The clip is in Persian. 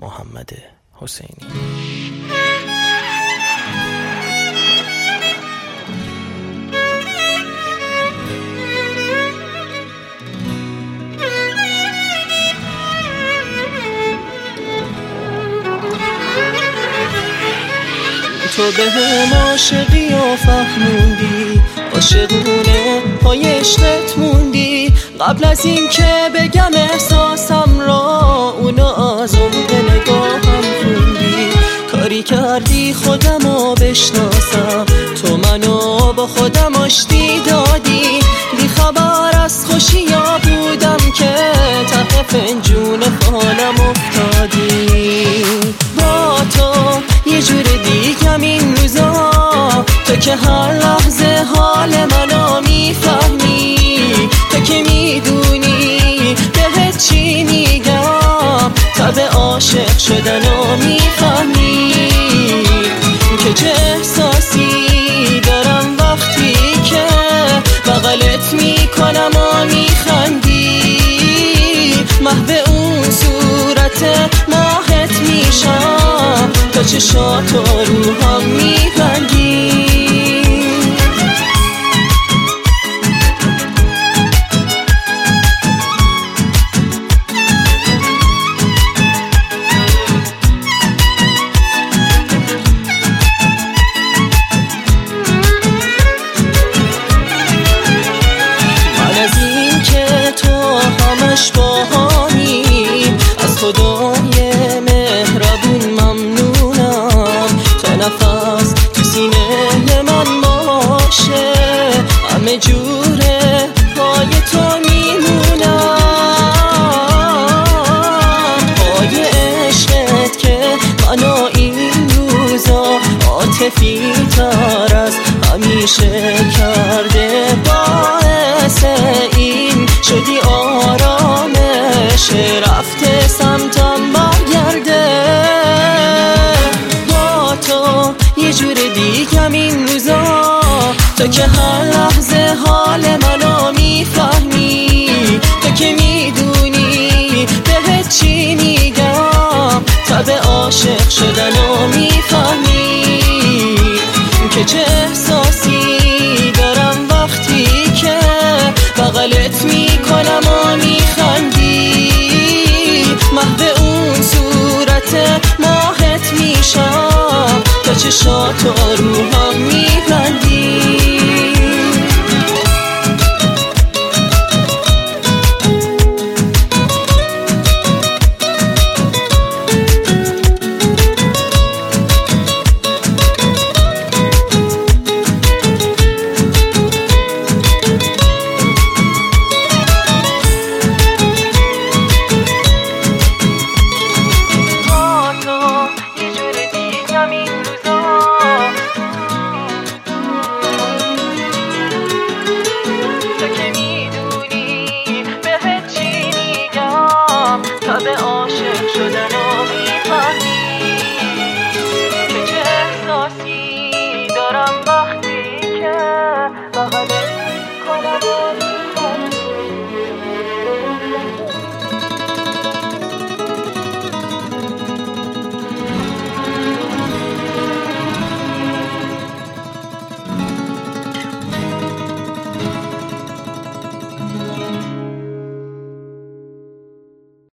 محمد حسینی. تو به هم عاشقی و فهموندی، عاشقونه پای عشقت موندی. قبل از این که بگم احساسم را، اونو از عمق نگاهم خوندی. کاری کردی خودمو بشناسم، تو منو با خودم آشتی دادی. بی خبر از خوشیا بودم که ته فنجون فالم افتادی. با تو یه جور دیگم این روزا، تو که هر لحظه حال منو میفهمی. تو که میدونی بهت چی میگم، تب عاشق شدنو میفهمی. که چه احساسی دارم وقتی که بغلت میکنم و میخندی. محو اون صورت ماهت میشم، تا چشات و روحم میبندی. باهانی از خدای مهربون ممنونم، تا نفس تو سینه من باشه. همه جوره پای تو میمونم، پای عشقت که منو این روزا عاطفی تر از همیشه کرده. باعث این شدی آرامش رفته سمتم برگرده. با تو یه جور دیگم این روزا، تو که هر لحظه حال منو میفهمی. تو که میدونی بهت چی میگم، تب عاشق شدنو میفهمی. که چه احساسی دارم وقتی که بغلت میکنم و میخندی. محو اون صورت ماهت میشم، تا چشات و روحم